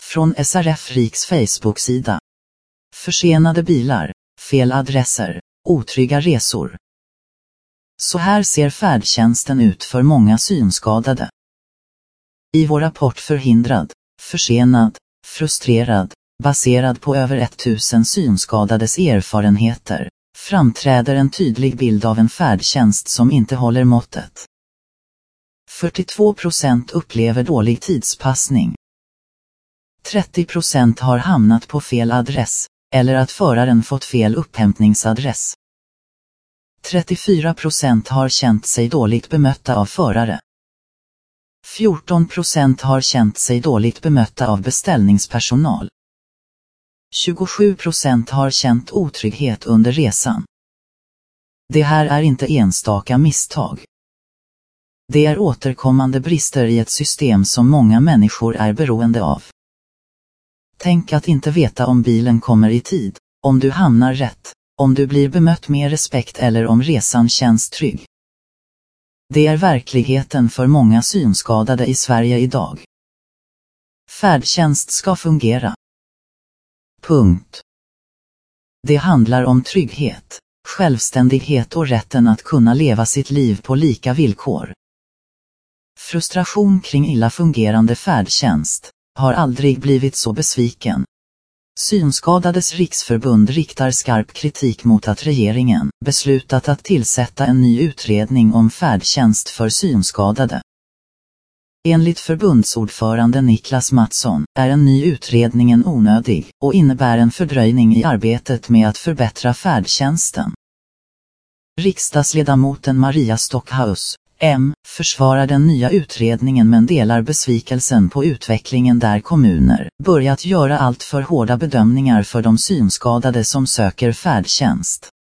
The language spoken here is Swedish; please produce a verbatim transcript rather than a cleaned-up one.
Från S R F Riks Facebook-sida. Försenade bilar, fel adresser, otrygga resor. Så här ser färdtjänsten ut för många synskadade. I vår rapport Förhindrad, försenad, frustrerad, baserad på över tusen synskadades erfarenheter, framträder en tydlig bild av en färdtjänst som inte håller måttet. fyrtiotvå procent upplever dålig tidspassning. trettio procent har hamnat på fel adress, eller att föraren fått fel upphämtningsadress. trettiofyra procent har känt sig dåligt bemötta av förare. fjorton procent har känt sig dåligt bemötta av beställningspersonal. tjugosju procent har känt otrygghet under resan. Det här är inte enstaka misstag. Det är återkommande brister i ett system som många människor är beroende av. Tänk att inte veta om bilen kommer i tid, om du hamnar rätt, om du blir bemött med respekt eller om resan känns trygg. Det är verkligheten för många synskadade i Sverige idag. Färdtjänst ska fungera. Punkt. Det handlar om trygghet, självständighet och rätten att kunna leva sitt liv på lika villkor. Frustration kring illa fungerande färdtjänst har aldrig blivit så besviken. Synskadades riksförbund riktar skarp kritik mot att regeringen beslutat att tillsätta en ny utredning om färdtjänst för synskadade. Enligt förbundsordförande Niklas Mattsson är en ny utredning onödig och innebär en fördröjning i arbetet med att förbättra färdtjänsten. Riksdagsledamoten Maria Stockhaus, M, försvarar den nya utredningen men delar besvikelsen på utvecklingen där kommuner börjat göra allt för hårda bedömningar för de synskadade som söker färdtjänst.